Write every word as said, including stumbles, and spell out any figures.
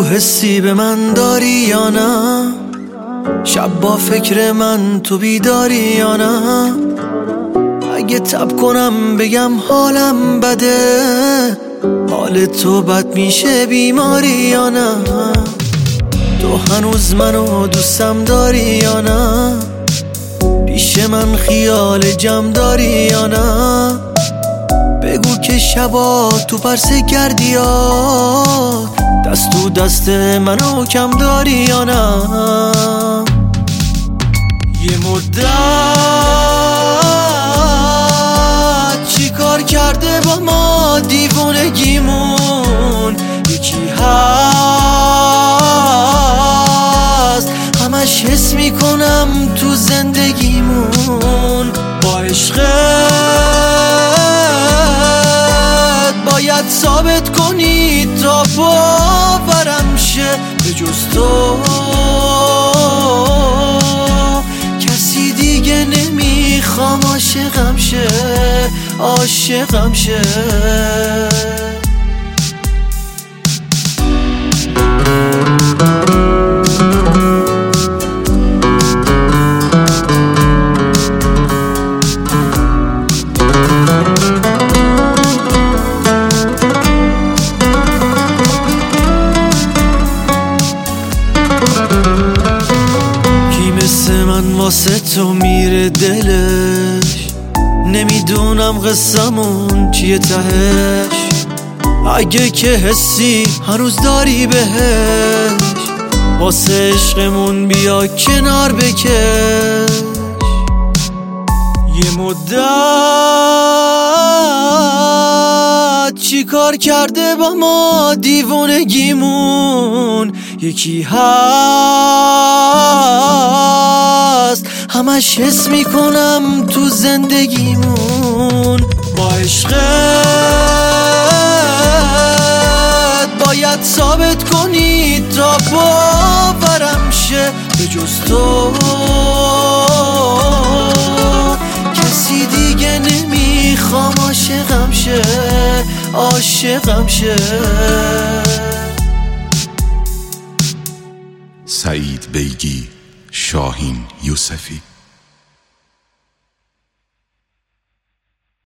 حسی به من داری یا نه؟ شب با فکر من تو بیداری یا نه؟ اگه تب کنم بگم حالم بده، حال تو بد میشه بیماری یا نه؟ تو هنوز منو دوستم داری یا نه؟ پیش من خیال جمع داری یا نه؟ بگو که شبا تو پرسه گردیات دست تو دست منو کم داری یا نه؟ یه مدت چی کار کرده با ما دیوونگیمون؟ یکی هست همش حس میکنم تو زندگیمون، با عشقت باید ثابت کنی تا باورم شه، به جز تو کسی دیگه نمیخوام عاشقم شه، عاشقم شه. من واسه تو میره دلش، نمیدونم قصمون چیه تهش. اگه که حسی هنوز داری بهش، واسه عشقمون بیا کنار بکش. یه مدت چی کار کرده با ما دیوونگیمون؟ یکی هست همش حس میکنم تو زندگیمون، با عشقت باید ثابت کنی تا باورم شه، به جز تو کسی دیگه نمیخوام عاشقم شه، عاشقم شه. سعید بیگی، شاهین یوسفی.